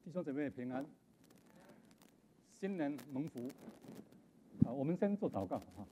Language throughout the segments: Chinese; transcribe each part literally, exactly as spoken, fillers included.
弟兄姊妹平安，新年蒙福。啊，我们先做祷告啊。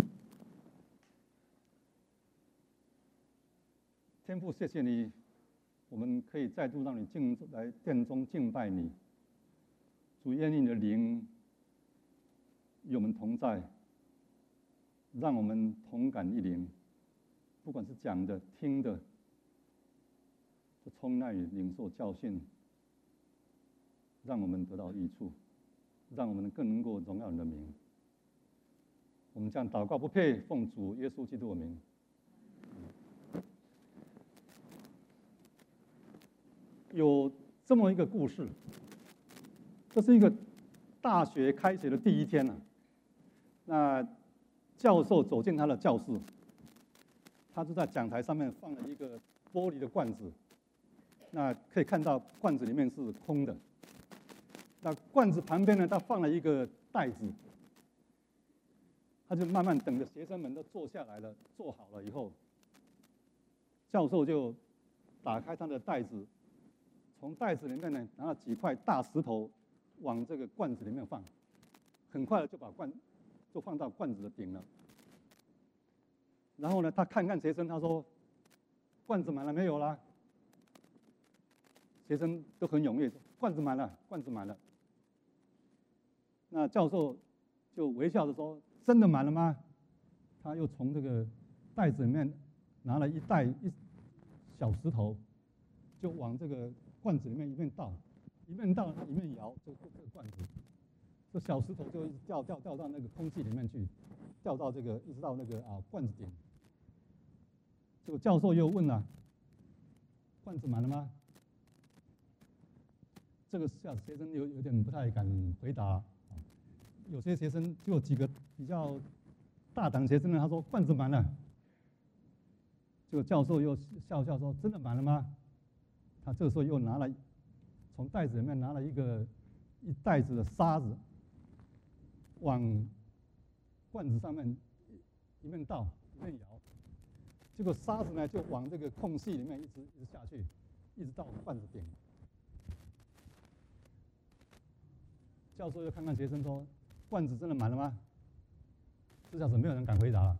天父，谢谢你，我们可以再度让你进来殿中敬拜你。主，愿你的灵与我们同在，让我们同感一灵，不管是讲的、听的，都充耐于领受教训，让我们得到益处，让我们更能够荣耀你的名。我们这样祷告不配，奉主耶稣基督的名。有这么一个故事，这是一个大学开学的第一天啊。那教授走进他的教室，他就在讲台上面放了一个玻璃的罐子，那可以看到罐子里面是空的。那罐子旁边呢，他放了一个袋子，他就慢慢等着学生们都坐下来了，坐好了以后，教授就打开他的袋子，从袋子里面呢拿了几块大石头往这个罐子里面放，很快的就把罐就放到罐子的顶了。然后呢，他看看学生，他说：“罐子满了没有啦？”学生都很踊跃，罐子满了，罐子满了。那教授就微笑着说：“真的满了吗？”他又从这个袋子里面拿了一袋一小石头，就往这个罐子里面一面倒，一面倒一面摇，就这个罐子，这小石头就一直掉掉掉到那个空气里面去，掉到这个一直到那个啊罐子顶。结果教授又问了：“罐子满了吗？”这个下学生有有点不太敢回答。有些学生就有几个比较大胆学生呢，他说罐子满了。结果教授又笑笑说：“真的满了吗？”他这个时候又拿了从袋子里面拿了一个一袋子的沙子，往罐子上面一面倒一面摇，结果沙子呢就往这个空隙里面一直一直下去，一直到罐子顶。教授又看看学生说：“罐子真的满了吗？”这下子没有人敢回答了。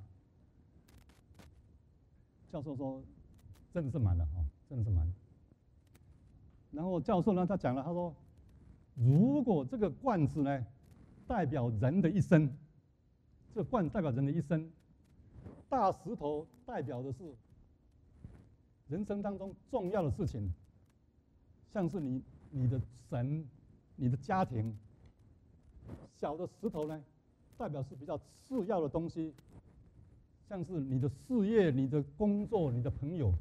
教授说：“真的是满了啊，真的是满了。”然后教授呢，他讲了，他说：“如果这个罐子呢，代表人的一生，这个罐子代表人的一生，大石头代表的是人生当中重要的事情，像是你你的神、你的家庭。小的石头呢，代表是比较次要的东西，像是你的事业、你的工作、你的朋友。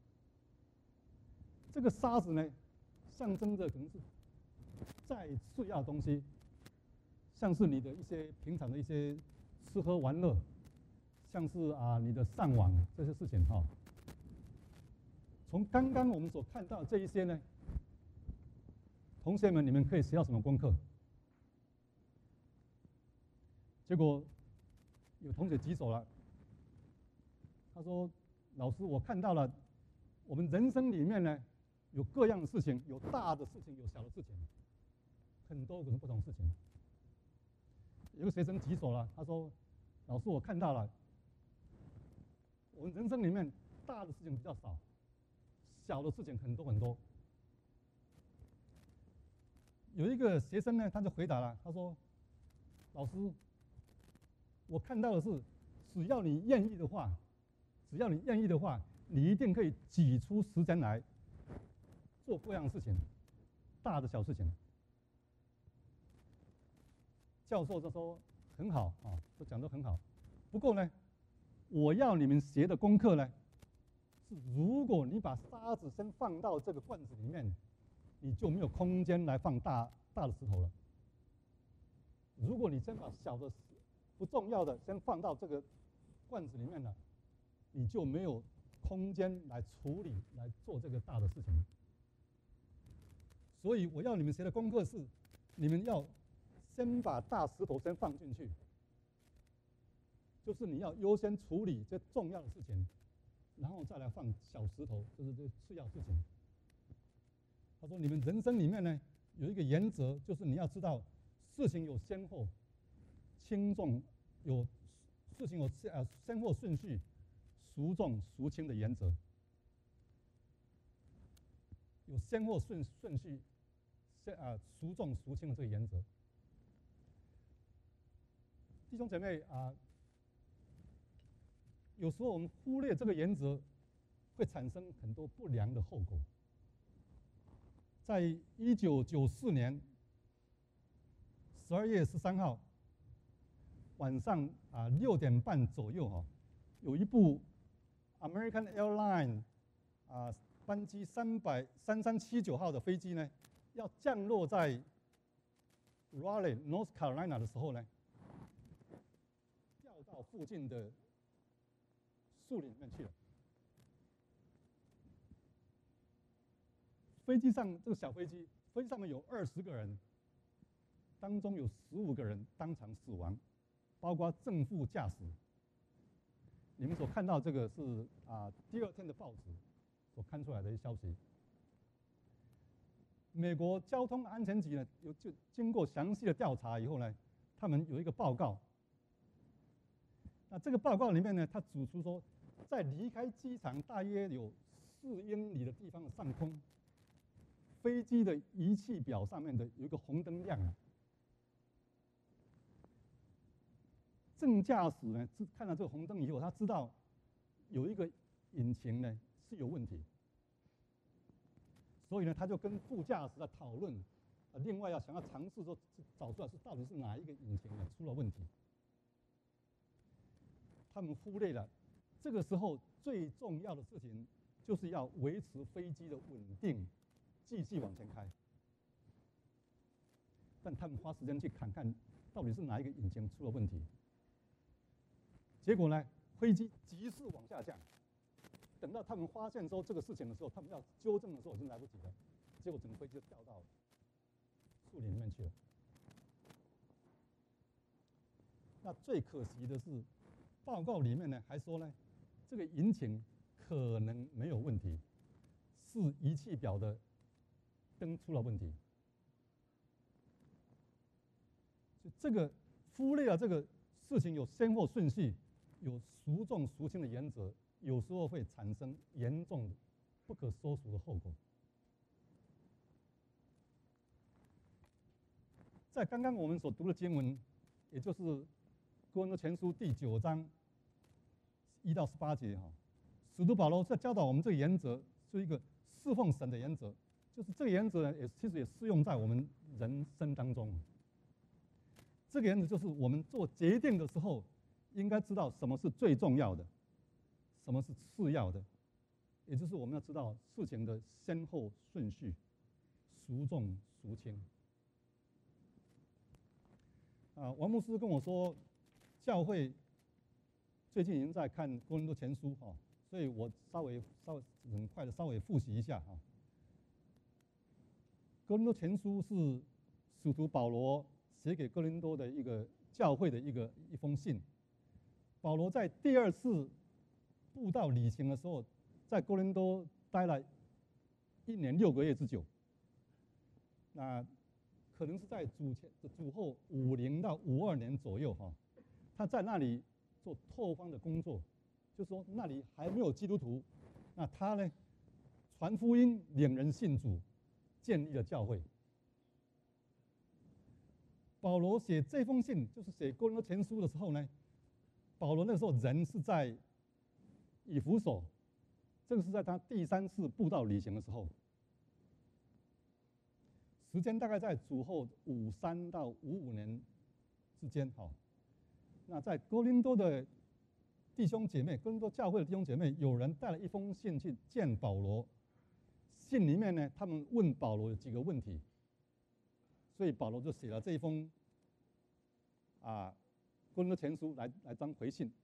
这个沙子呢，象征着可能是再次要的东西，像是你的一些平常的一些吃喝玩乐，像是啊你的上网这些事情哈。从刚刚我们所看到这一些呢，同学们，你们可以学到什么功课？结果有同学举手了，他说：“老师，我看到了，我们人生里面呢，有各样的事情，有大的事情，有小的事情，很多种不同事情。”有个学生举手了，他说：“老师，我看到了，我们人生里面大的事情比较少，小的事情很多很多。”有一个学生呢，他就回答了，他说：“老师，我看到的是，只要你愿意的话，只要你愿意的话，你一定可以挤出时间来做各样的事情，大的小事情。”教授就说：“很好啊，都讲得很好。不过呢，我要你们学的功课呢，是如果你把沙子先放到这个罐子里面，你就没有空间来放大大的石头了。如果你先把小的不重要的先放到这个罐子里面了，你就没有空间来处理来做这个大的事情。所以我要你们学的功课是，你们要先把大石头先放进去，就是你要优先处理这重要的事情，然后再来放小石头，就是这次要事情。他说：“你们人生里面呢， 有一个原则，就是你要知道事情有先后、轻重，有事情有呃先后顺序、孰重孰轻的原则，有先后顺顺序、先啊孰重孰轻的这个原则。弟兄姐妹啊，有时候我们忽略这个原则，会产生很多不良的后果。在一九九四年十二月十三号晚上啊六点半左右哈、啊，有一部 American Airlines 啊班机三百三三七九号的飞机呢，要降落在 Raleigh North Carolina 的时候呢，掉到附近的树林里面去了。飞机上这个小飞机，飞机上面有二十个人，当中有十五个人当场死亡，包括正副驾驶。你们所看到这个是啊第二天的报纸所看出来的消息。美国交通安全局呢，有就经过详细的调查以后呢，他们有一个报告。那这个报告里面呢，他指出说，在离开机场大约有四英里的地方的上空，飞机的仪器表上面的有一个红灯亮了。正驾驶呢，看到这个红灯以后，他知道有一个引擎呢是有问题，所以呢，他就跟副驾驶在讨论，呃，另外要想要尝试说找出来是到底是哪一个引擎呢出了问题。他们忽略了这个时候最重要的事情，就是要维持飞机的稳定。继续往前开，但他们花时间去看看到底是哪一个引擎出了问题。结果呢，飞机急速往下降。等到他们发现说这个事情的时候，他们要纠正的时候已经来不及了。结果整个飞机就掉到树林里面去了。那最可惜的是，报告里面呢还说呢，这个引擎可能没有问题，是仪器表的灯出了问题。就这个忽略了这个事情有先后顺序，有孰重孰轻的原则，有时候会产生严重的不可收拾的后果。在刚刚我们所读的经文，也就是哥林多前书第九章一到十八节哈，使徒保罗在教导我们这个原则是一个侍奉神的原则。就是这个原则呢，也其实也适用在我们人生当中。这个原则就是我们做决定的时候，应该知道什么是最重要的，什么是次要的，也就是我们要知道事情的先后顺序，孰重孰轻。啊，王牧师跟我说，教会最近已经在看哥林多前书哈，所以我稍微稍微很快的稍微复习一下哈。哥林多前书是使徒保罗写给哥林多的一个教会的一个一封信。保罗在第二次布道旅行的时候，在哥林多待了一年六个月之久。那可能是在主前主后五零到五二年左右哈，他在那里做拓荒的工作，就是说那里还没有基督徒，那他呢传福音，领人信主。建立了教会。保罗写这封信，就是写哥林多前书的时候呢，保罗那时候人是在以弗所，这个是在他第三次布道旅行的时候，时间大概在主后五三到五五年之间哈。那在哥林多的弟兄姐妹，哥林多教会的弟兄姐妹，有人带了一封信去见保罗。信里面呢，他们问保罗有几个问题，所以保罗就写了这一封啊哥林多前书来来当回信。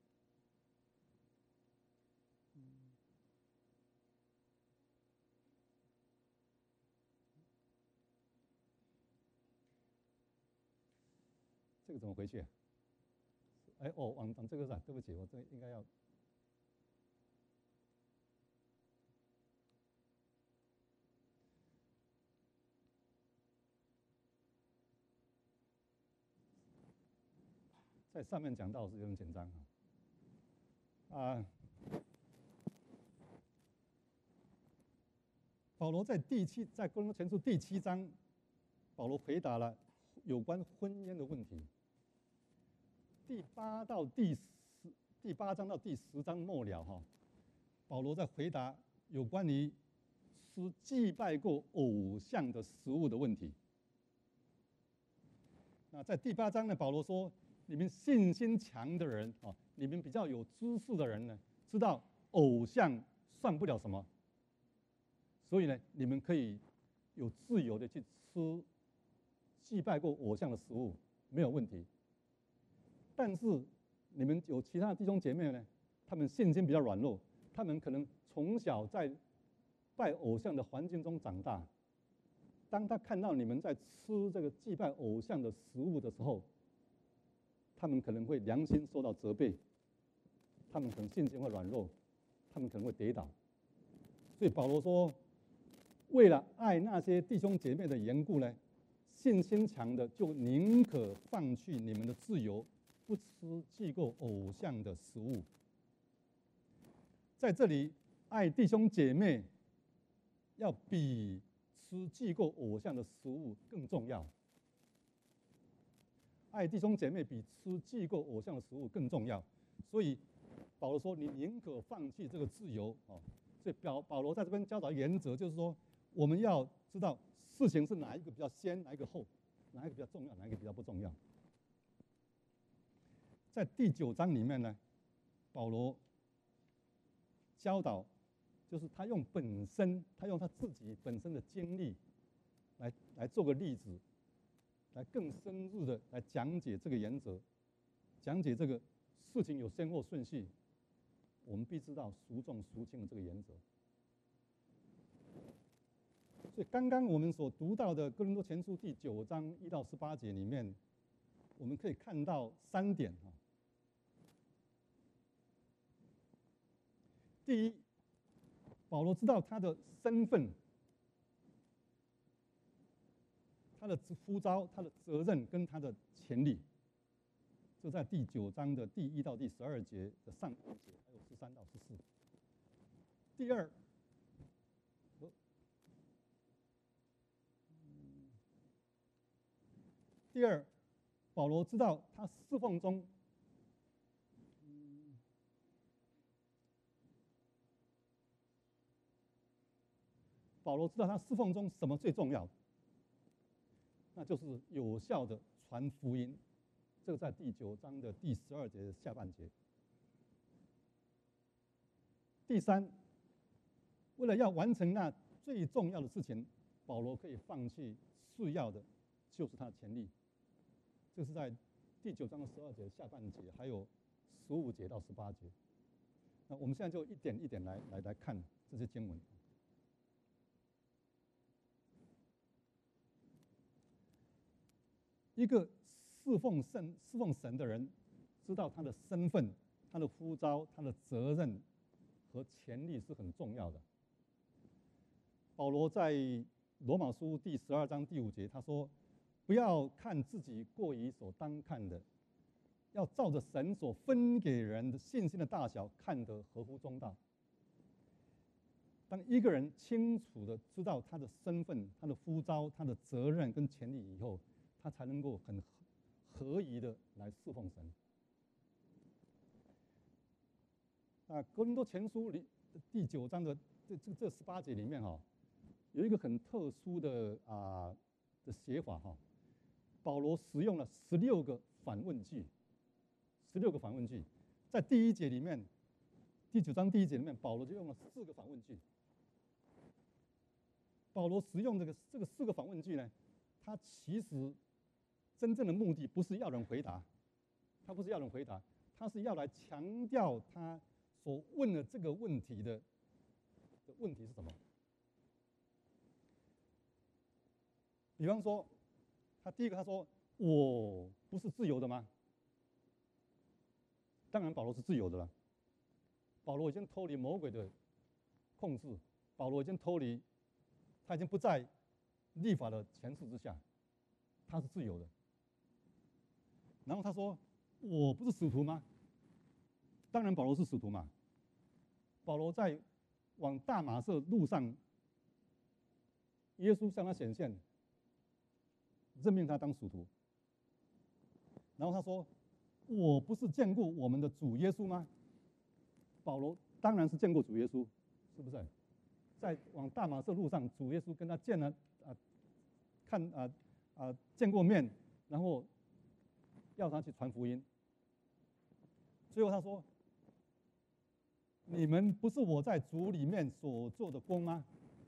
这个怎么回去啊？哎哦，往往这个是、啊，对不起，我这个应该要。 在上面讲到是很简单啊。啊，保罗在第七，在哥林多前书第七章，保罗回答了有关婚姻的问题。第八到第十，第八章到第十章末了哈，保罗在回答有关于吃祭拜过偶像的食物的问题。那在第八章呢，保罗说：“你们信心强的人啊，你们比较有知识的人呢，知道偶像算不了什么，所以呢，你们可以有自由的去吃祭拜过偶像的食物，没有问题。但是你们有其他的弟兄姐妹呢，他们信心比较软弱，他们可能从小在拜偶像的环境中长大。当他看到你们在吃这个祭拜偶像的食物的时候，他们可能会良心受到责备，他们可能信心会软弱，他们可能会跌倒。所以保罗说，为了爱那些弟兄姐妹的缘故呢，信心强的就宁可放弃你们的自由，不吃祭过偶像的食物。在这里，爱弟兄姐妹要比吃祭过偶像的食物更重要。爱弟兄姐妹比吃祭过偶像的食物更重要。所以保罗说，你宁可放弃这个自由哦。所以保保罗在这边教导原则，就是说我们要知道事情是哪一个比较先，哪一个后，哪一个比较重要，哪一个比较不重要。在第九章里面呢，保罗教导，就是他用本身，他用他自己本身的经历来来做个例子，来更深入的来讲解这个原则，讲解这个事情有先后顺序，我们必知道孰重孰轻的这个原则。所以刚刚我们所读到的哥林多前书第九章一到十八节里面，我们可以看到三点啊。第一，保罗知道他的身份、他的呼召、他的责任跟他的权利，这在第九章的第一到第十二节的上半节，还有十三到十四。第二，第二，保罗知道他侍奉中，嗯，保罗知道他侍奉中什么最重要，那就是有效的传福音。这个在第九章的第十二节的下半节。第三，为了要完成那最重要的事情，保罗可以放弃次要的，就是他的权利。这是在第九章的十二节下半节，还有十五节到十八节。那我们现在就一点一点来来来看这些经文。一个侍奉神、侍奉神的人，知道他的身份、他的呼召、他的责任和权利是很重要的。保罗在罗马书第十二章第五节他说：“不要看自己过于所当看的，要照着神所分给人的信心的大小，看得合乎中道。”当一个人清楚的知道他的身份、他的呼召、他的责任跟权利以后，他才能够很合宜的来侍奉神。啊，哥林多前书里第九章的这这这十八节里面哈、哦，有一个很特殊的啊的写法哈、哦，保罗使用了十六个反问句，十六个反问句，在第一节里面，第九章第一节里面，保罗就用了四个反问句。保罗使用这个这个四个反问句呢，他其实真正的目的不是要人回答，他不是要人回答，他是要来强调他所问的这个问题的的问题是什么。比方说，他第一个他说：“我不是自由的吗？”当然，保罗是自由的了。保罗已经脱离魔鬼的控制，保罗已经脱离，他已经不在律法的权势之下，他是自由的。然后他说：“ 我不是使徒吗？当然保罗是使徒嘛。保罗在往大马色路上，耶稣向他显现，任命他当使徒。然后他说：“我不是见过我们的主耶稣吗？”保罗当然是见过主耶稣，是不是？在往大马色路上，主耶稣跟他见了啊，看啊啊见过面，然后要他去传福音。最后他说：“你们不是我在主里面所做的工吗？”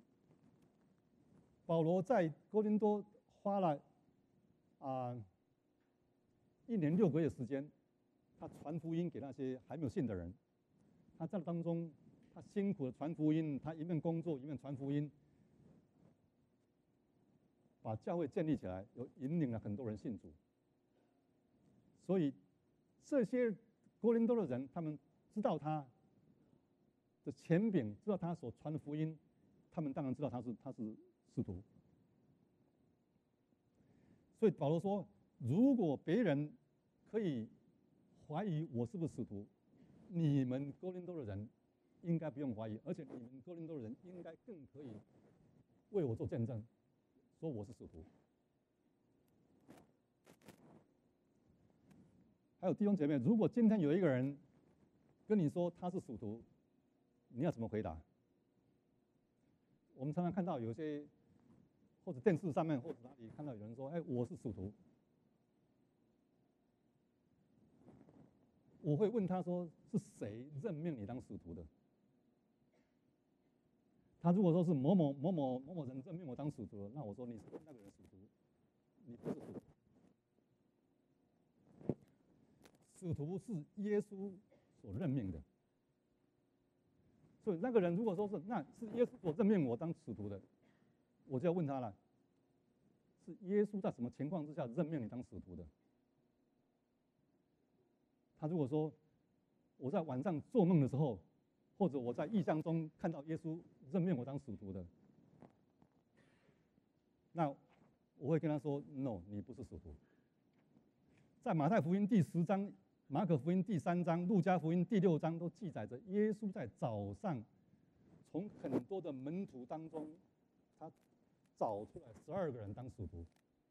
保罗在哥林多花了啊一年六个月时间，他传福音给那些还没有信的人。他在当中，他辛苦的传福音，他一面工作一面传福音，把教会建立起来，有引领了很多人信主。所以这些哥林多的人，他们知道他的权柄，知道他所传的福音，他们当然知道他是他是使徒。所以保罗说，如果别人可以怀疑我是不是使徒，你们哥林多的人应该不用怀疑，而且你们哥林多的人应该更可以为我做见证，说我是使徒。还有弟兄姐妹，如果今天有一个人跟你说他是使徒，你要怎么回答？我们常常看到有些，或者电视上面或者哪里看到有人说：“哎，我是使徒。”我会问他说：“是谁任命你当使徒的？”他如果说是某某某某某某人任命我当使徒，那我说你是那个人使徒，你不是使徒。使徒是耶稣所任命的，所以那个人如果说是那是耶稣所任命我当使徒的，我就要问他了：是耶稣在什么情况之下任命你当使徒的？他如果说我在晚上做梦的时候，或者我在异象中看到耶稣任命我当使徒的，那我会跟他说 ：“No， 你不是使徒。”在马太福音第十章、马可福音第三章、路加福音第六章都记载着，耶稣在早上从很多的门徒当中，他找出来十二个人当使徒。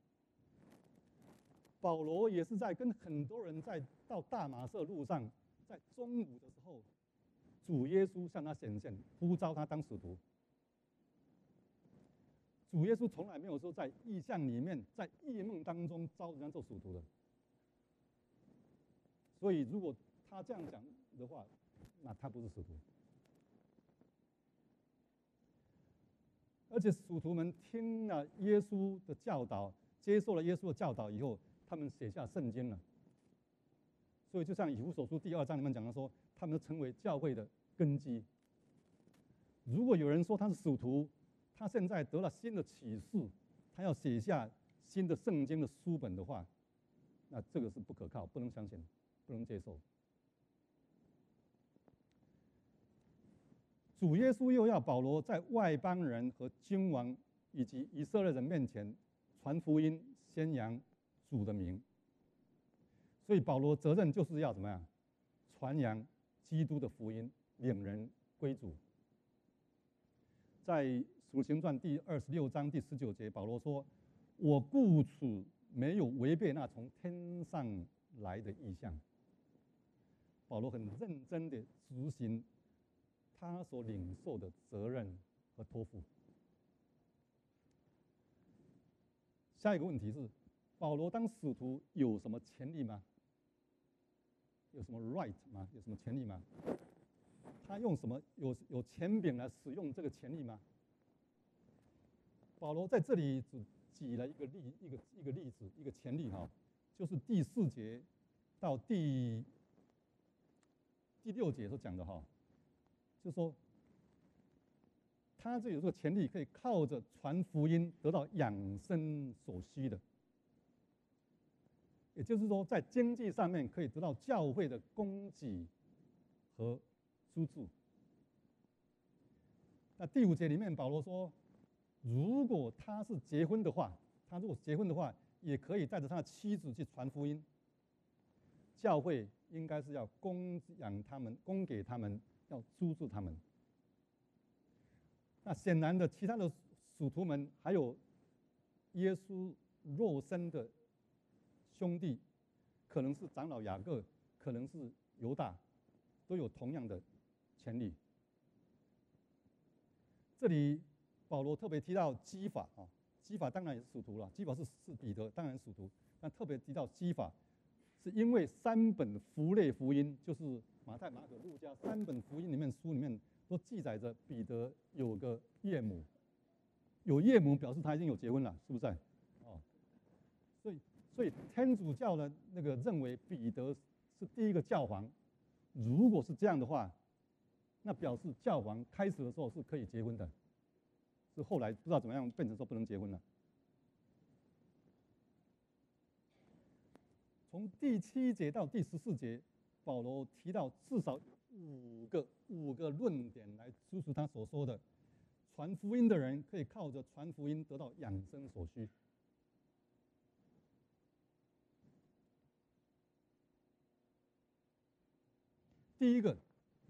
保罗也是在跟很多人在到大马色路上，在中午的时候，主耶稣向他显现，呼召他当使徒。主耶稣从来没有说在异象里面，在异梦当中招人家做使徒的。所以，如果他这样讲的话，那他不是使徒。而且，使徒们听了耶稣的教导，接受了耶稣的教导以后，他们写下圣经了。所以，就像以弗所书第二章里面讲的说，他们成为教会的根基。如果有人说他是使徒，他现在得了新的启示，他要写下新的圣经的书本的话，那这个是不可靠，不能相信。不能接受。主耶稣又要保罗在外邦人和君王以及以色列人面前传福音，宣扬主的名。所以保罗责任就是要怎么样？传扬基督的福音，领人归主。在《使徒行传》第二十六章第十九节，保罗说：“我故此没有违背那从天上来的异象。”保罗很认真地执行他所领受的责任和托付。下一个问题是：保罗当使徒有什么权利吗？有什么 right 吗？有什么权利吗？他用什么有有权柄来使用这个权利吗？保罗在这里只举了一个例一个一个例子一个权利哈，就是第四节到第。第六节所讲的哈，就是说，他这有这个权利，可以靠着传福音得到养生所需的，也就是说，在经济上面可以得到教会的供给和资助。那第五节里面，保罗说，如果他是结婚的话，他如果结婚的话，也可以带着他的妻子去传福音。 教会应该是要供养他们，供给他们，要资助他们。那显然的，其他的属徒们还有耶稣肉身的兄弟，可能是长老雅各，可能是犹大，都有同样的权利。这里保罗特别提到基法啊，基法当然也是属徒了，基法是是彼得，当然属徒，但特别提到基法，是因为三本符类福音，就是马太、马可、路加三本福音里面书里面都记载着彼得有个岳母，有岳母表示他已经有结婚了，是不是？哦，所以所以天主教的那个认为彼得是第一个教皇，如果是这样的话，那表示教皇开始的时候是可以结婚的，是后来不知道怎么样变成说不能结婚了。从第七节到第十四节，保罗提到至少五个五个论点来支持他所说的，传福音的人可以靠着传福音得到养生所需。第一个，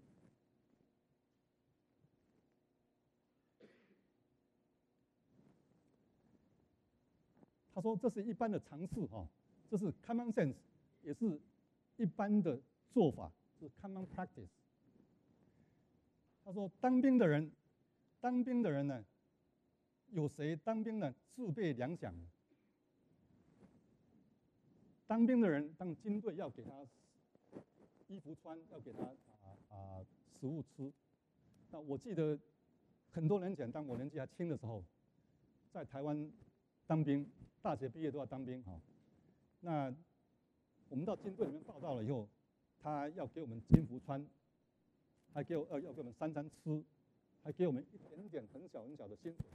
他说这是一般的常识哈，这是 common sense， 也是一般的做法，是 common practice。他说当兵的人，当兵的人呢，有谁当兵呢自备粮饷？当兵的人，当军队要给他衣服穿，要给他啊啊食物吃。那我记得很多年前，当我年纪还轻的时候，在台湾当兵，大学毕业都要当兵哈。那我们到军队里面报到了以后，他要给我们军服穿，还给我要要给我们三餐吃，还给我们一点点很小很小的薪水。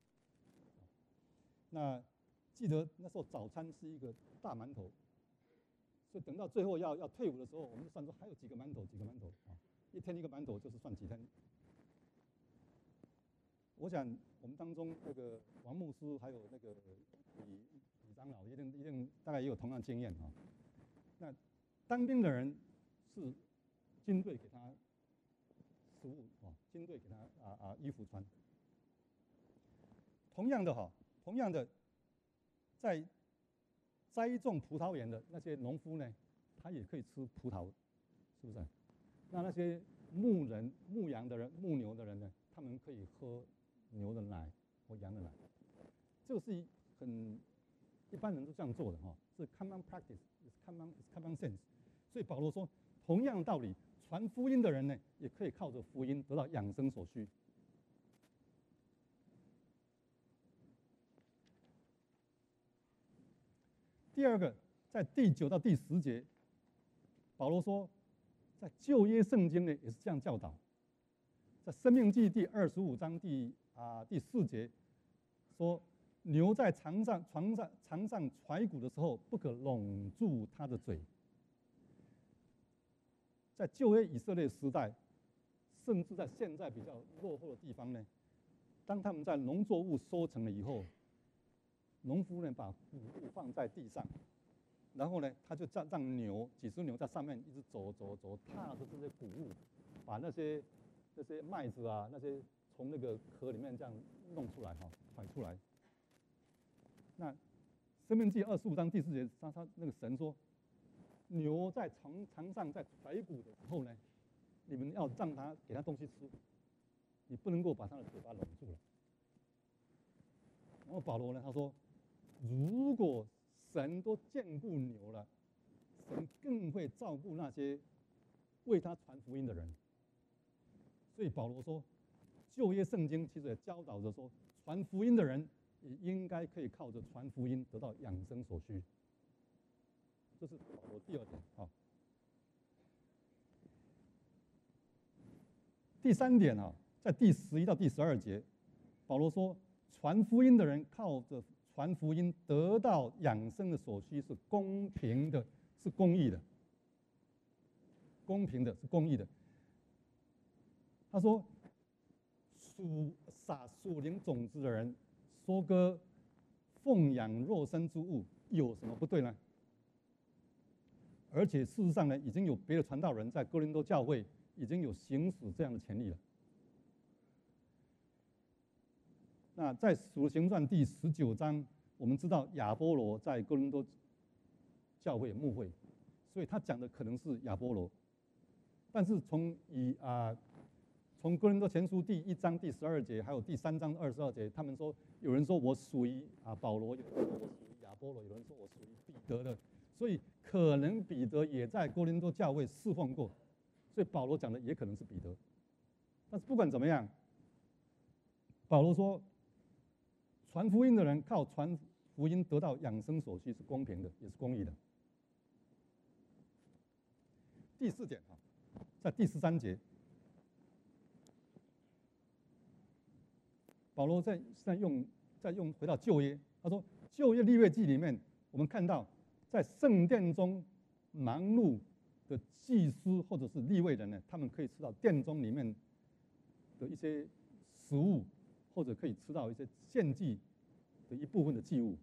那记得那时候早餐是一个大馒头，所以等到最后要要退伍的时候，我们就算说还有几个馒头，几个馒头啊，一天一个馒头就是算几天。我想我们当中那个王牧师还有那个李李长老一定一定大概也有同样经验啊。那当兵的人是军队给他食物啊，军队给他啊啊衣服穿。同样的哈，同样的，在栽种葡萄园的那些农夫呢，他也可以吃葡萄，是不是？那那些牧人、牧羊的人、牧牛的人呢，他们可以喝牛的奶或羊的奶。这个是很一般人都这样做的哈，是 common practice，is common is common sense。所以保罗说，同样的道理，传福音的人呢，也可以靠着福音得到养生所需。第二个，在第九到第十节，保罗说，在旧约圣经呢也是这样教导。在申命记第二十五章第啊第四节说，牛在床上床上床上踹骨的时候，不可拢住它的嘴。在旧约以色列时代，甚至在现在比较落后的地方呢，当他们在农作物收成了以后，农夫呢把谷物放在地上，然后呢他就让让牛几只牛在上面一直走走走，踏着这些谷物，把那些那些麦子啊那些从那个壳里面这样弄出来哈，甩出来。那申命记二十五章第四节，他他那个神说，牛在床床上在甩骨的时候呢，你们要让它给它东西吃，你不能够把它的嘴巴拢住了。然后保罗呢他说，如果神都眷顾牛了，神更会照顾那些为他传福音的人。所以保罗说，旧约圣经其实也教导着说，传福音的人也应该可以靠着传福音得到养生所需。这是保罗第二点啊。第三点啊，在第十一到第十二节，保罗说，传福音的人靠着传福音得到养生的所需是公平的，是公义的。公平的，是公义的。他说，属撒属灵种子的人收割奉养肉身之物有什么不对呢？ 而且事实上呢，已经有别的传道人在哥林多教会已经有行使这样的权利了。那在《使徒行传》第十九章，我们知道亚波罗在哥林多教会牧会，所以他讲的可能是亚波罗。但是从以啊、呃、从哥林多前书第一章第十二节，还有第三章二十二节，他们说有人说我属于啊保罗，有人说我属于亚波罗，有人说我属于彼得的，所以可能彼得也在哥林多教会侍奉过，所以保罗讲的也可能是彼得。但是不管怎么样，保罗说，传福音的人靠传福音得到养生所需是公平的，也是公义的。第四点啊，在第十三节，保罗在在用在用回到旧约，他说旧约利未记里面，我们看到在圣殿中忙碌的祭司或者是利未人呢，他们可以吃到殿中里面的一些食物，或者可以吃到一些献祭的一部分的祭物。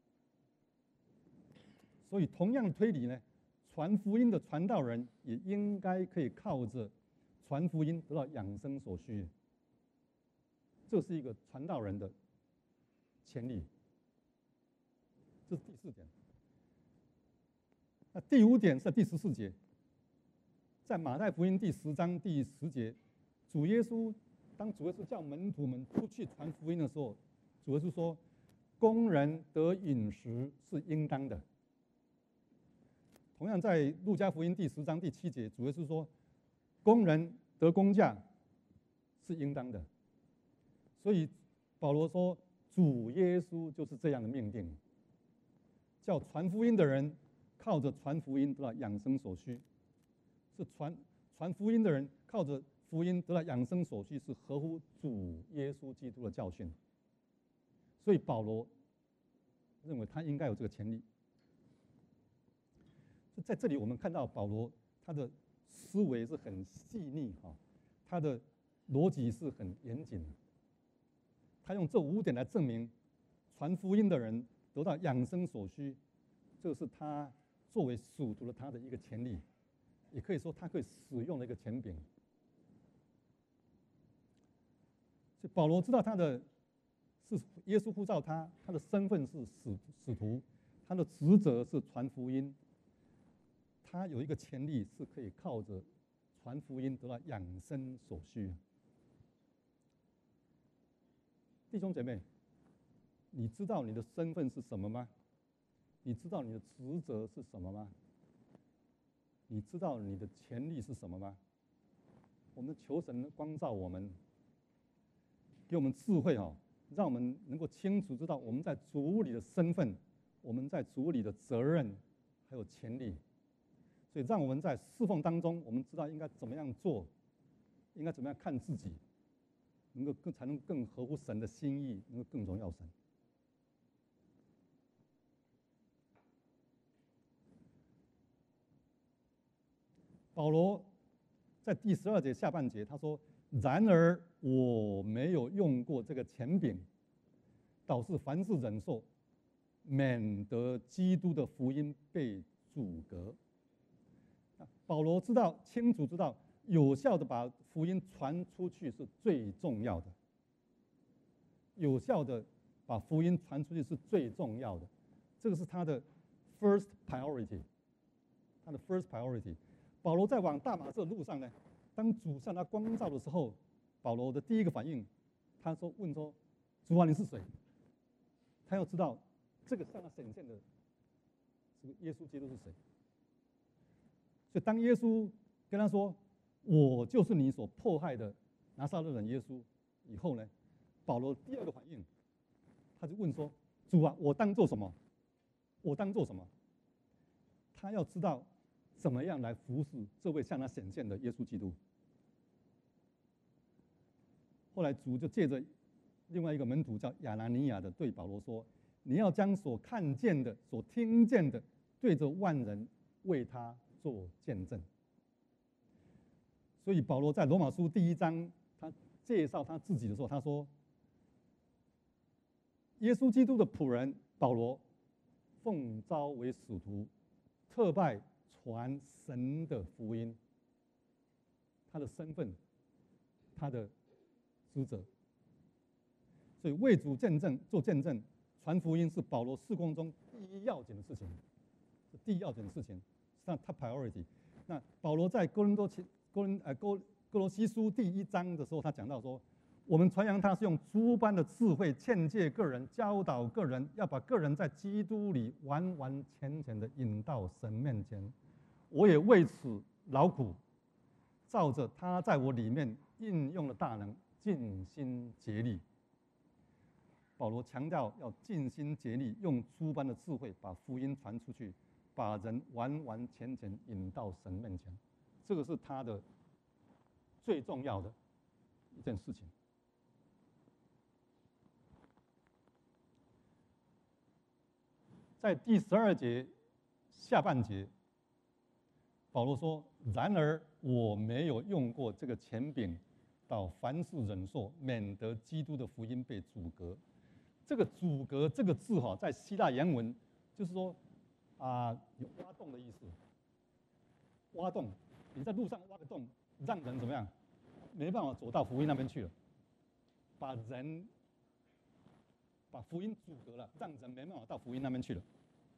所以同样的推理呢，传福音的传道人也应该可以靠着传福音得到养生所需，这是一个传道人的权利。这是第四点。那第五点是在第十四节，在马太福音第十章第十节，主耶稣当主耶稣叫门徒们出去传福音的时候，主耶稣说：“工人得饮食是应当的。”同样在路加福音第十章第七节，主耶稣说：“工人得工价是应当的。”所以保罗说，主耶稣就是这样的命定，叫传福音的人靠着传福音得到养生所需，是传传福音的人靠着福音得到养生所需，是合乎主耶稣基督的教训。所以保罗认为他应该有这个权利。在这里我们看到保罗他的思维是很细腻哈，他的逻辑是很严谨的。他用这五点来证明，传福音的人得到养生所需，这是他作为属徒的他的一个权利，也可以说他可以使用的一个权柄。所以保罗知道他的是耶稣呼召他，他的身份是使使徒，他的职责是传福音。他有一个权利是可以靠着传福音得到养生所需。弟兄姐妹，你知道你的身份是什么吗？你知道你的职责是什么吗？你知道你的权利是什么吗？我们求神光照我们，给我们智慧哦，让我们能够清楚知道我们在主里的身份，我们在主里的责任，还有权利。所以让我们在侍奉当中，我们知道应该怎么样做，应该怎么样看自己，能够更才能更合乎神的心意，能够更荣耀神。保罗在第十二节下半节他说：“然而我没有用过这个权柄，导致凡事忍受，免得基督的福音被阻隔。”保罗知道，清楚知道，有效的把福音传出去是最重要的。有效的把福音传出去是最重要的，这个是他的 first priority， 他的 first priority。保罗在往大马色路上呢，当主向他光照的时候，保罗的第一个反应，他说：“问说，主啊，你是谁？”他要知道这个向他显现的这个耶稣基督是谁。所以当耶稣跟他说：“我就是你所迫害的拿撒勒人耶稣”以后呢，保罗第二个反应，他就问说：“主啊，我当做什么？我当做什么？”他要知道怎么样来服侍这位向他显现的耶稣基督。后来主就借着另外一个门徒叫亚拿尼亚的对保罗说：“你要将所看见的、所听见的，对着万人为他做见证。”所以保罗在罗马书第一章，他介绍他自己的时候，他说：“耶稣基督的仆人保罗，奉召为使徒，特拜传神的福音，他的身份，他的职责。所以为主见证、做见证、传福音是保罗事工中第一要紧的事情，是第一要紧的事情，是他 top priority。那保罗在哥林多前哥林呃哥哥罗西书第一章的时候，他讲到说，我们传扬他是用诸般的智慧劝诫个人、教导个人，要把个人在基督里完完全全的引到神面前。我也为此劳苦，照着他在我里面应用的大能，尽心竭力。保罗强调要尽心竭力，用诸般的智慧把福音传出去，把人完完全全引到神面前。这个是他的最重要的一件事情。在第十二节下半节，保罗说：“然而我没有用过这个权柄，到凡事忍受，免得基督的福音被阻隔。”这个阻隔这个字哈，在希腊原文就是说啊、呃，有挖洞的意思。挖洞，你在路上挖个洞，让人怎么样？没办法走到福音那边去了，把人把福音阻隔了，让人没办法到福音那边去了。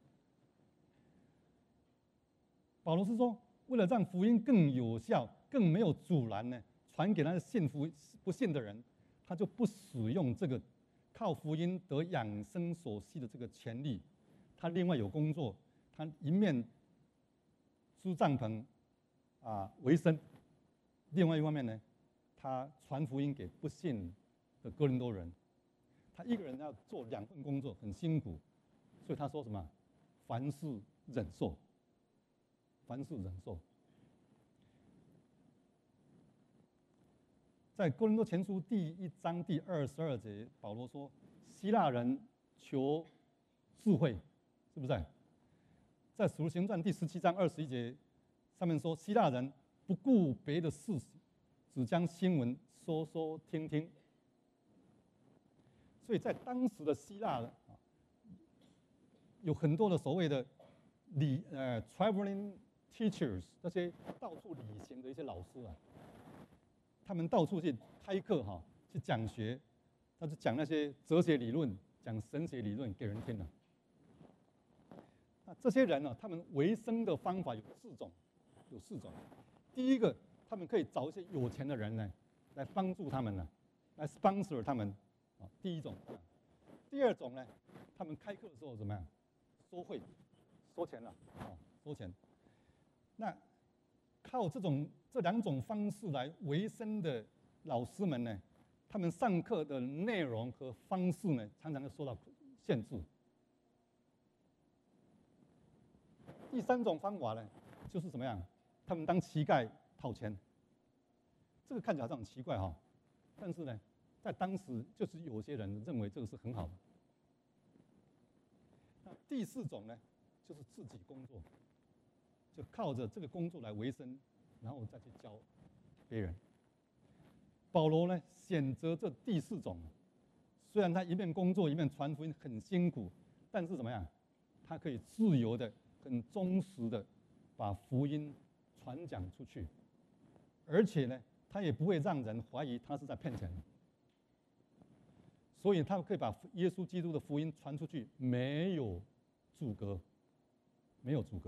保罗是说，为了让福音更有效、更没有阻拦呢，传给那些信福不信的人，他就不使用这个靠福音得养生所需的这个权利。他另外有工作，他一面租帐篷啊为生，另外一方面呢，他传福音给不信的哥林多人。他一个人要做两份工作，很辛苦，所以他说什么？凡事忍受，凡事忍受。在哥林多前书第一章第二十二节，保罗说：“希腊人求智慧，是不是？”在使徒行传第十七章二十一节上面说：“希腊人不顾别的事，只将新闻说说听听。”所以在当时的希腊啊，有很多的所谓的旅呃 traveling teachers， 那些到处旅行的一些老师啊。他们到处去开课哈，去讲学，他就讲那些哲学理论，讲神学理论给人听了。那这些人呢，他们维生的方法有四种，有四种。第一个，他们可以找一些有钱的人呢，来帮助他们呢，来 sponsor 他们啊。第一种。第二种呢，他们开课的时候怎么样？收费，收钱了啊，收钱。那靠这种这两种方式来维生的老师们呢，他们上课的内容和方式呢，常常会受到限制。第三种方法呢，就是怎么样？他们当乞丐讨钱。这个看起来好像很奇怪哈，但是呢，在当时就是有些人认为这个是很好的。那第四种呢，就是自己工作。就靠着这个工作来维生，然后再去教别人。保罗呢，选择这第四种，虽然他一面工作一面传福音很辛苦，但是怎么样？他可以自由的、很忠实的把福音传讲出去，而且呢，他也不会让人怀疑他是在骗钱。所以他可以把耶稣基督的福音传出去，没有阻隔，没有阻隔。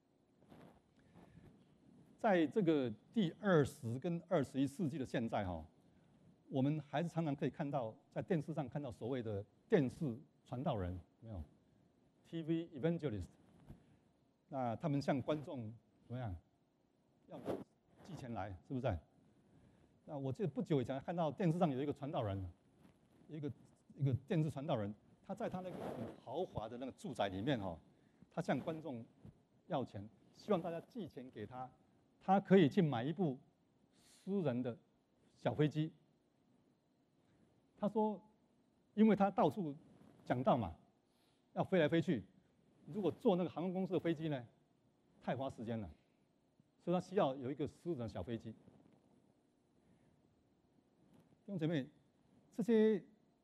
在这个第二十跟二十一世纪的现在哈，我们还是常常可以看到，在电视上看到所谓的电视传道人，没有 T V evangelist。那他们向观众怎么样？要寄钱来，是不是？那我记得不久以前看到电视上有一个传道人，一个一个电视传道人，他在他那个很豪华的那个住宅里面哈，他向观众要钱，希望大家寄钱给他。他可以去买一部私人的小飞机。他说，因为他到处讲道嘛，要飞来飞去，如果坐那个航空公司的飞机呢，太花时间了，所以他需要有一个私人的小飞机。弟兄姐妹，这些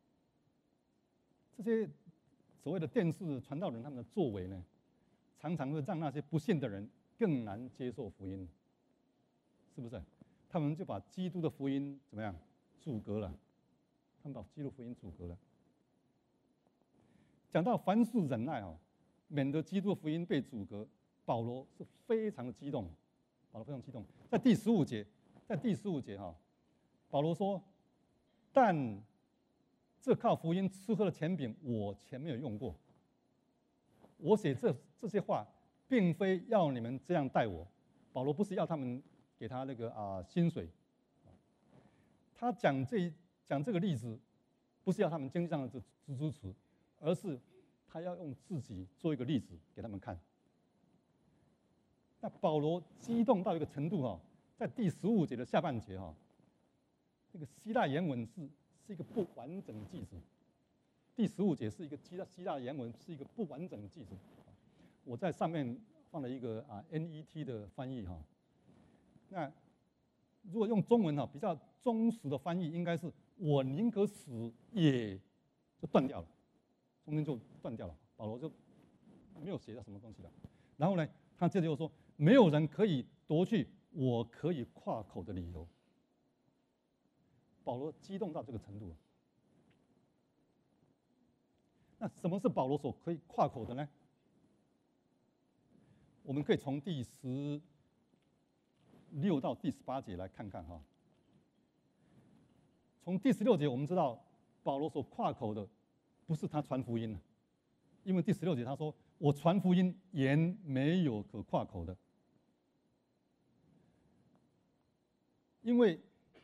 这些所谓的电视传道人他们的作为呢，常常会让那些不信的人更难接受福音，是不是？他们就把基督的福音怎么样阻隔了？他们把基督福音阻隔了。讲到凡事忍耐哦，免得基督的福音被阻隔，保罗是非常的激动，保罗非常激动。在第十五节，在第十五节哈，保罗说：“但这靠福音吃喝的权柄，我前没有用过。我写这这些话，并非要你们这样待我。”保罗不是要他们给他那个啊、呃、薪水，他讲这讲这个例子，不是要他们经济上的支支持，而是他要用自己做一个例子给他们看。那保罗激动到一个程度哈，在第十五节的下半节哈，那个希腊原文是是一个不完整的句子。第十五节是一个希腊希腊原文是一个不完整的句子。我在上面放了一个啊 N E T 的翻译哈。那如果用中文哈比较忠实的翻译，应该是我宁可死也就断掉了，中间就断掉了。保罗就没有写到什么东西了。然后呢，他接着又说，没有人可以夺去我可以夸口的理由。保罗激动到这个程度。那什么是保罗所可以夸口的呢？我们可以从第十六到第十八节来看看哈。从第十六节我们知道，保罗所夸口的不是他传福音，因为第十六节他说：“我传福音原没有可夸口的。”因为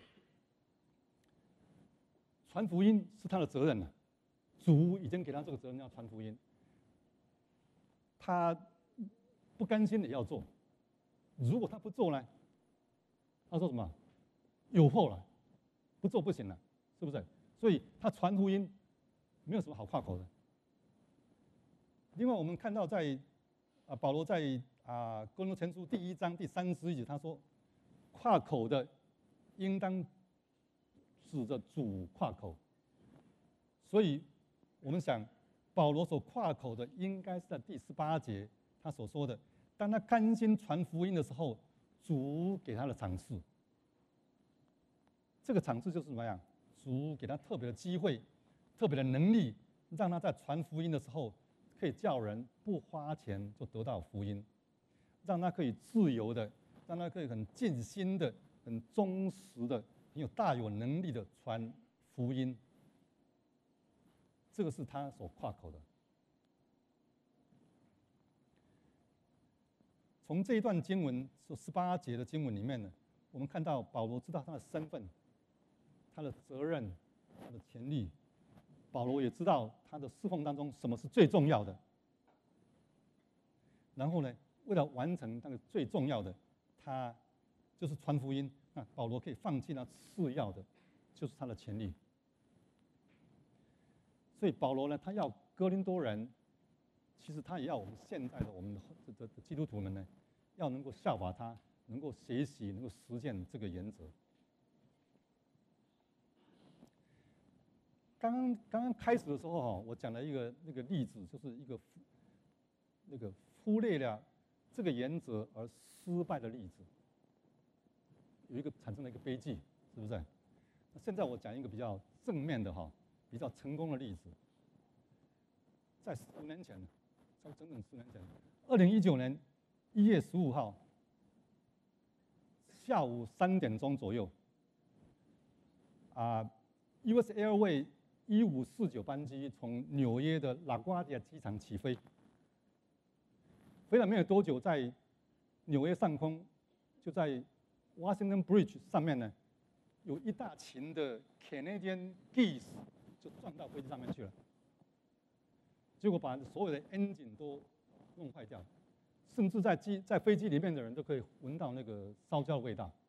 传福音是他的责任了，主已经给他这个责任要传福音，他不甘心也要做。如果他不做呢？他说什么？有祸了，不做不行了，是不是？所以他传福音没有什么好夸口的。另外，我们看到在啊保罗在啊哥林多前书第一章第三十一节，他说：“夸口的，应当指着主夸口。”所以，我们想，保罗所夸口的，应该是在第十八节他所说的：“当他甘心传福音的时候，主给他的赏赐。”这个赏赐就是什么样？主给他特别的机会、特别的能力，让他在传福音的时候，可以叫人不花钱就得到福音，让他可以自由的，让他可以很尽心的、很忠实的、很有大有能力的传福音。这个是他所夸口的。从这一段经文，是十八节的经文里面呢，我们看到保罗知道他的身份、他的责任、他的权利。保罗也知道他的侍奉当中什么是最重要的。然后呢，为了完成那个最重要的，他就是传福音。那保罗可以放弃那次要的，就是他的权利。所以保罗呢，他要哥林多人，其实他也要我们现在的我们的这这基督徒们呢，要能够效法他，能够学习，能够实践这个原则。刚刚刚刚开始的时候哈，我讲了一个那个例子，就是一个那个忽略了这个原则而失败的例子，有一个产生了一个悲剧，是不是？那现在我讲一个比较正面的哈，比较成功的例子。在十年前，在整整十年前，二零一九年一月十五号下午三点钟左右，啊 ，U S Airways 一五四九班机从纽约的拉瓜迪亚机场起飞，飞了没有多久，在纽约上空，就在 Washington Bridge 上面呢，有一大群的 Canadian Geese 就撞到飞机上面去了，结果把所有的 engine 都弄坏掉，甚至在机在飞机里面的人都可以闻到那个烧焦的味道。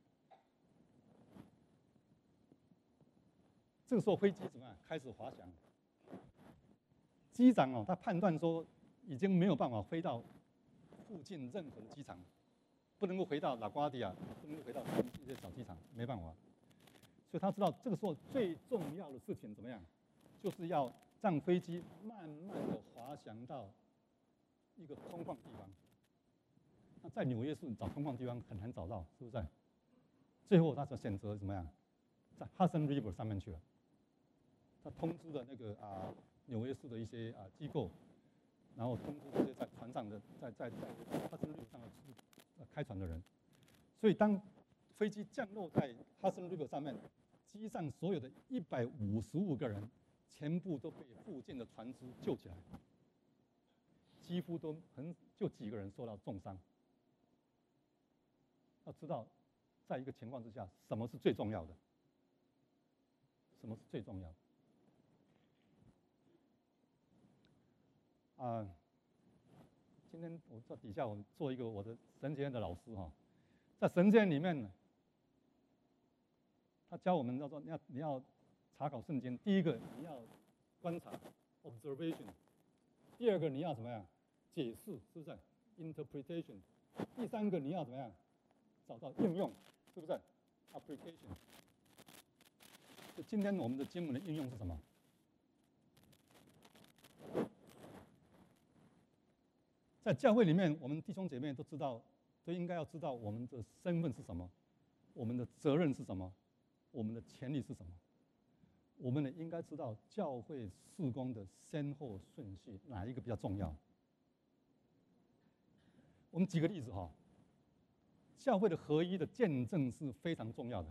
这个时候飞机怎么样？开始滑翔。机长哦，他判断说已经没有办法飞到附近任何的机场，不能够回到拉瓜迪亚，不能够回到一些小机场，没办法。所以他知道这个时候最重要的事情怎么样，就是要让飞机慢慢的滑翔到一个空旷地方。 那在纽约市找空旷地方很难找到，是不是？最后他就选择怎么样，在 Hudson River 上面去了。他通知了那个啊纽约市的一些啊机构，然后通知这些在船上的在在在 Hudson River 上的呃开船的人。所以当飞机降落在 Hudson River 上面，机上所有的一百五十五个人全部都被附近的船只救起来，几乎都很就几个人受到重伤。要知道，在一个情况之下，什么是最重要的？什么是最重要的？啊、呃，今天我在底下我做一个我的神学院的老师哈，在神学院里面呢，他教我们叫做你要你要查考圣经，第一个你要观察 observation， 第二个你要怎么样解释，是不是 interpretation， 第三个你要怎么样找到应用，是不是 application。就今天我们的经文的应用是什么？在教会里面，我们弟兄姐妹都知道，都应该要知道我们的身份是什么，我们的责任是什么，我们的权利是什么。我们呢应该知道教会事工的先后顺序，哪一个比较重要？我们举个例子哈，教会的合一的见证是非常重要的。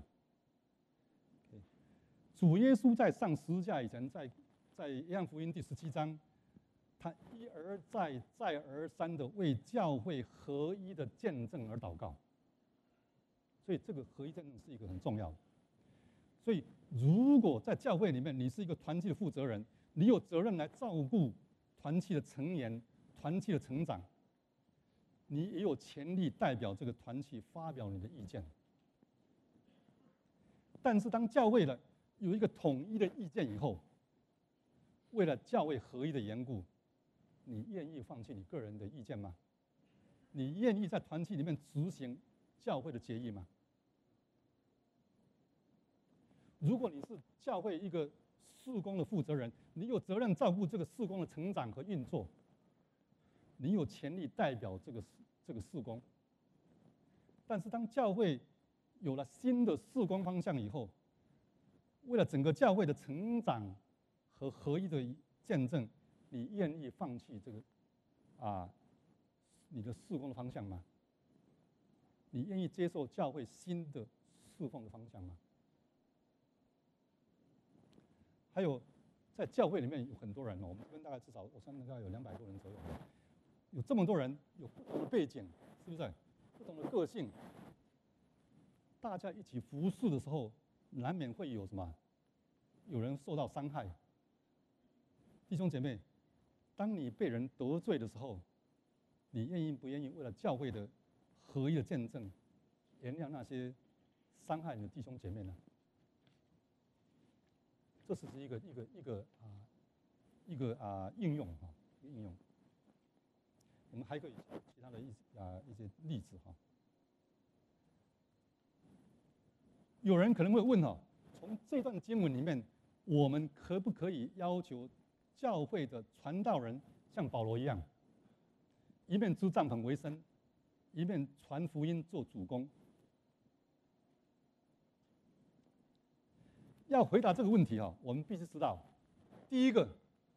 主耶稣在上十字架以前，在在约翰福音第十七章，他一而再、再而三的为教会合一的见证而祷告。所以这个合一见证是一个很重要的。所以如果在教会里面，你是一个团契的负责人，你有责任来照顾团契的成员、团契的成长，你也有权利代表这个团契发表你的意见。但是当教会的有一个统一的意见以后，为了教会合一的缘故，你愿意放弃你个人的意见吗？你愿意在团契里面执行教会的决议吗？如果你是教会一个事工的负责人，你有责任照顾这个事工的成长和运作，你有权利代表这个这个事工。但是当教会有了新的事工方向以后，为了整个教会的成长和合一的见证，你愿意放弃这个啊你的事工的方向吗？你愿意接受教会新的侍奉的方向吗？还有，在教会里面有很多人哦，我们这边大概至少我算大概有两百多人左右，有这么多人，有不同的背景，是不是？不同的个性，大家一起服侍的时候，难免会有什么？有人受到伤害。弟兄姐妹，当你被人得罪的时候，你愿意不愿意为了教会的合一的见证，原谅那些伤害你的弟兄姐妹呢？这是一个一个一个啊一个啊应用哈，应用。我们还可以其他的一啊一些例子哈。有人可能会问哈，从这段经文里面，我们可不可以要求教会的传道人像保罗一样，一面支帐篷为生，一面传福音做主工？要回答这个问题哈，我们必须知道，第一个，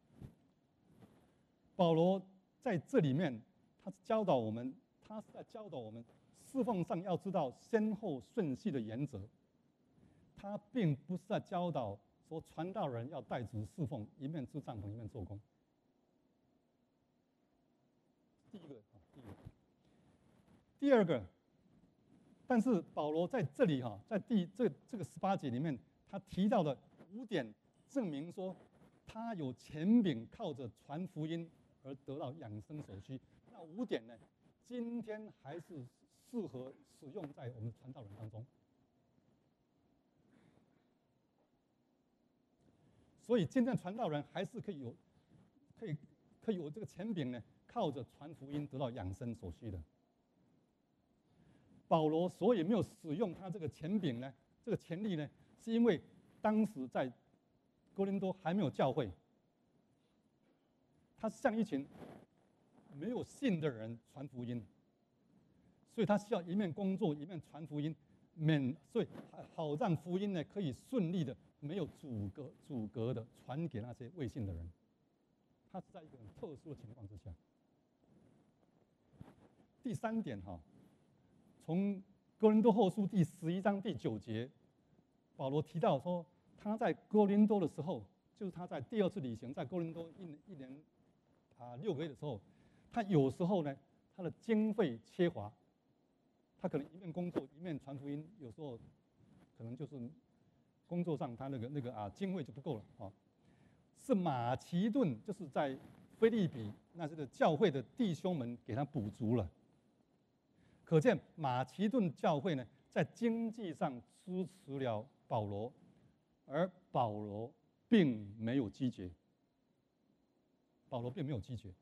保罗在这里面，他教导我们，他是在教导我们侍奉上要知道先后顺序的原则。他并不是在教导说传道人要代职侍奉，一面支帐篷一面做工。第一个，第一个，第二个，但是保罗在这里哈，在第这这个十八节里面，他提到的五点，证明说他有权柄靠着传福音而得到养生所需。那五点呢，今天还是适合使用在我们传道人当中。所以今天传道人还是可以有，可以可以有这个权柄呢，靠着传福音得到养生所需的。保罗所以没有使用他这个权柄呢，这个权利呢，是因为当时在哥林多还没有教会，他向一群没有信的人传福音。 所以他需要一面工作一面传福音，免所以好让福音呢可以顺利的、没有阻隔阻隔的传给那些未信的人。他是在一个很特殊的情况之下。第三点哈，从哥林多后书第十一章第九节，保罗提到说，他在哥林多的时候，就是他在第二次旅行，在哥林多一一年啊六个月的时候，他有时候呢，他的经费缺乏，他可能一面工作一面传福音，有时候可能就是工作上他那个那个啊经费就不够了啊。是马其顿，就是在腓立比那些的教会的弟兄们给他补足了。可见马其顿教会呢，在经济上支持了保罗，而保罗并没有积绝。保罗并没有积绝。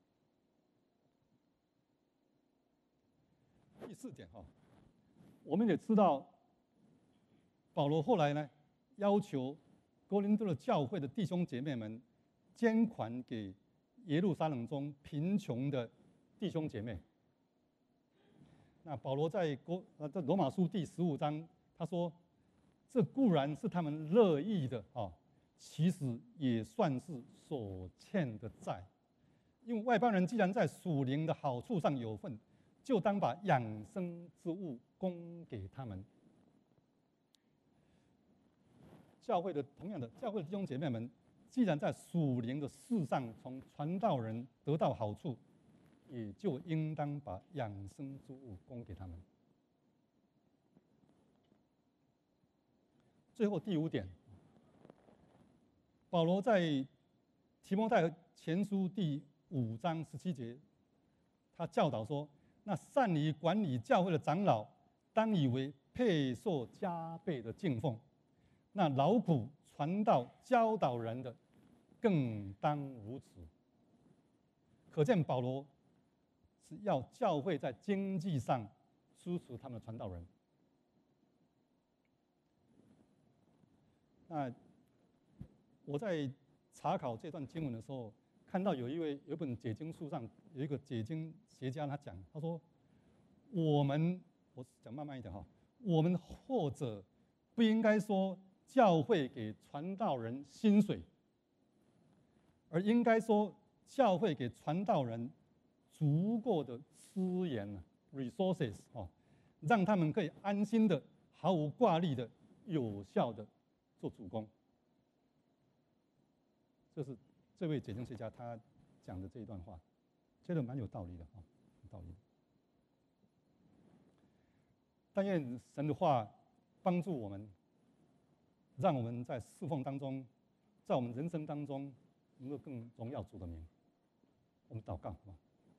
第四点哈，我们也知道，保罗后来呢，要求哥林多的教会的弟兄姐妹们捐款给耶路撒冷中贫穷的弟兄姐妹。那保罗在国呃在罗马书第十五章，他说：“这固然是他们乐意的啊，其实也算是所欠的债。因为外邦人既然在属灵的好处上有份，就当把养生之物供给他们。”教会的同样的教会的弟兄姐妹们，既然在属灵的事上从传道人得到好处，也就应当把养生之物供给他们。最后第五点，保罗在提摩太前书第五章十七节，他教导说：“那善于管理教会的长老，当以为配受加倍的敬奉；那劳苦传道教导人的，更当如此。”可见保罗是要教会在经济上支持他们的传道人。那我在查考这段经文的时候，看到有一位有一本解经书上有一个解经学家，他讲，他说：“我们，我讲慢慢一点哈，我们或者不应该说教会给传道人薪水，而应该说教会给传道人足够的资源 resources 哦，让他们可以安心的、毫无挂虑的、有效的做主工。”这是这位解经学家他讲的这一段话，觉得蛮有道理的啊，有道理的。但愿神的话帮助我们，让我们在侍奉当中，在我们人生当中，能够更荣耀主的名。我们祷告好吗？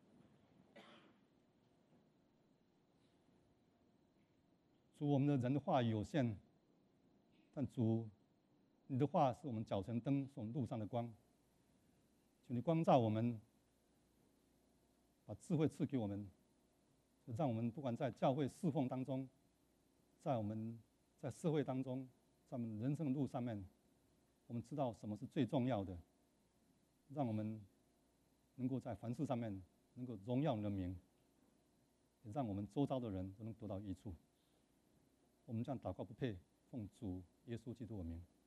主，我们的人的话语有限，但主，你的话是我们脚前灯，是我们路上的光。求你光照我们，把智慧赐给我们，让我们不管在教会侍奉当中，在我们在社会当中，在我们人生的路上面，我们知道什么是最重要的，让我们能够在凡事上面能够荣耀你的名，也让我们周遭的人都能得到益处。我们这样祷告不配，奉主耶稣基督的名。